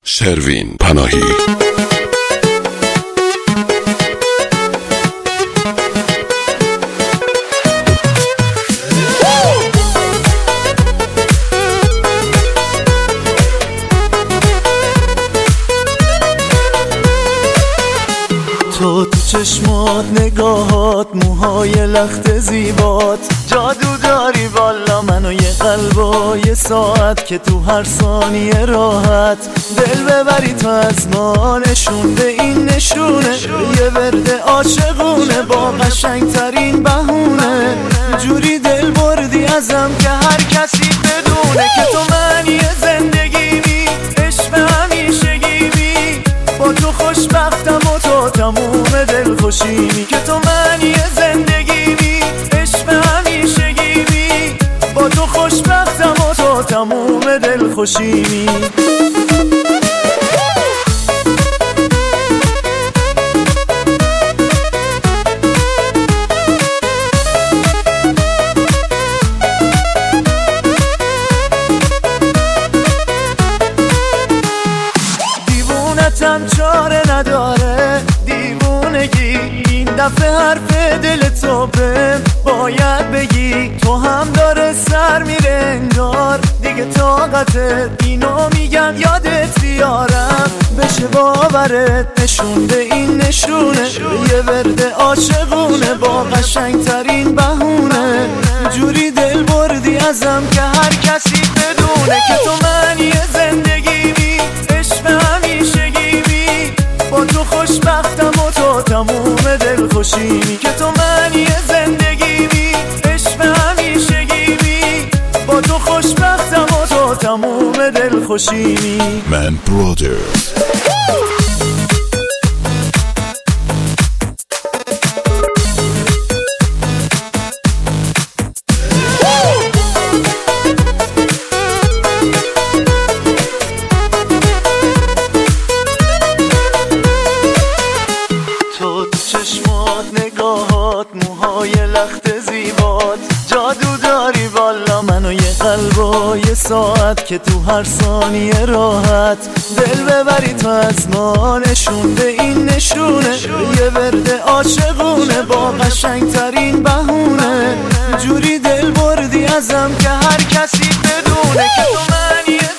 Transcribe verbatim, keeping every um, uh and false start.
شروین پناهی. تو تو چشمات، نگاهات، موهای لخت زیبات، جادو داری والا منو یه قلب و یه ساعت که تو هر ثانیه راحت دل ببری تو از ما. نشونده این نشونه یه ورد عاشقونه با قشنگترین بهونه، جوری دل بردی ازم که هر کسی بدونه که تو معنی زندگیمی، عشق همیشگیمی. با تو خوشبختم و تو تموم دل خوشیمی، که تو معنی زندگیمی، عشق همیشگیمی. با تو خوشبختم و تو تموم دل خوشیمی. دیوونتم چاره نداره دیوونگی، این دفعه حرف دل تو به باید بگی. تو هم داره سر میره انگار دیگه طاقتت، اینو میگم یادت بیارم بشه باورت. نشونده این نشونه یه ورد عاشقونه با قشنگترین بهونه، جوری دل بردی ازم که هر کسی بدونه که تو معنی زندگیمی، عشق همیشگیمی. با تو خوشبختم و تو تموم دل خوشیمی، که تو معنی زندگیمی، عشق همیشگیمی. با تو خوشبختم و تو تموم دل خوشیمی. من برادرز. تو تو چشمات، نگاهات، موهای لخت زیبات، جادو داری والا منو یه قلب و یه ساعت که تو هر ثانیه راحت دل ببری تو از ما. نشونده این نشونه یه ورد عاشقونه با قشنگترین بهونه، جوری دل بردی ازم که هر کسی بدونه که تو معنی